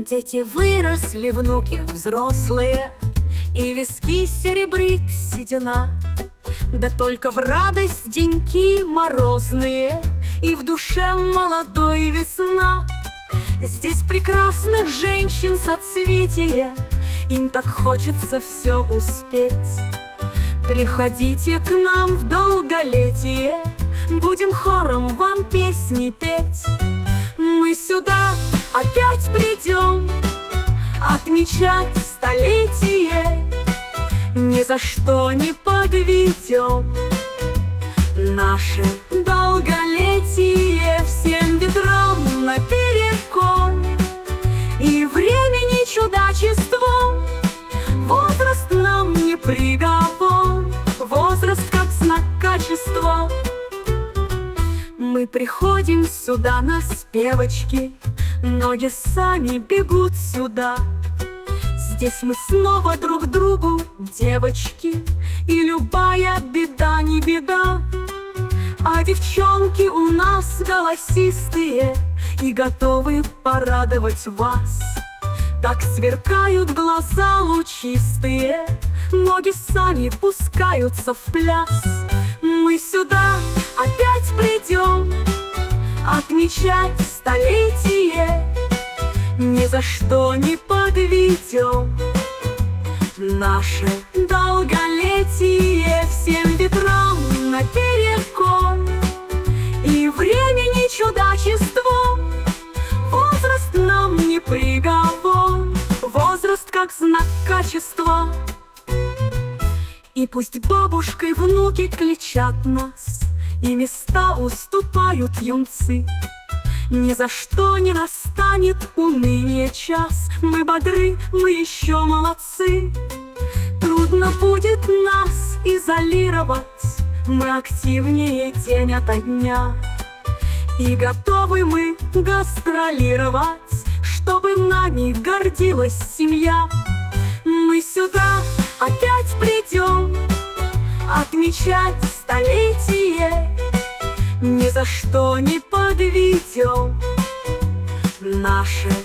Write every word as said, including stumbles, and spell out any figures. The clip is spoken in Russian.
Дети выросли, внуки взрослые, и виски серебрит седина. Да только в радость деньки морозные, и в душе молодой весна. Здесь прекрасных женщин соцветие, им так хочется все успеть. Приходите к нам в долголетие, будем хором вам песни петь. Мы сюда опять придем отмечать столетие, ни за что не подведем наше долголетие. Всем ветрам наперекор и времени чудачеством, возраст нам не приговор, возраст как знак качества. Мы приходим сюда на спевочки, ноги сами бегут сюда. Здесь мы снова друг другу девочки, и любая беда не беда. А девчонки у нас голосистые и готовы порадовать вас. Так сверкают глаза лучистые, ноги сами пускаются в пляс. Мы сюда опять придем отмечать столетие, ни за что не подведем наше долголетие. Всем ветрам наперекор и времени чудачеством, возраст нам не приговор, возраст как знак качества. И пусть бабушкой внуки кличат нас, и места уступают юнцы, ни за что не настанет уныние час. Мы бодры, мы еще молодцы. Трудно будет нас изолировать, мы активнее день ото дня. И готовы мы гастролировать, чтобы нами гордилась семья. Мы сюда опять придем отмечать столетие, ни за что не подведем наше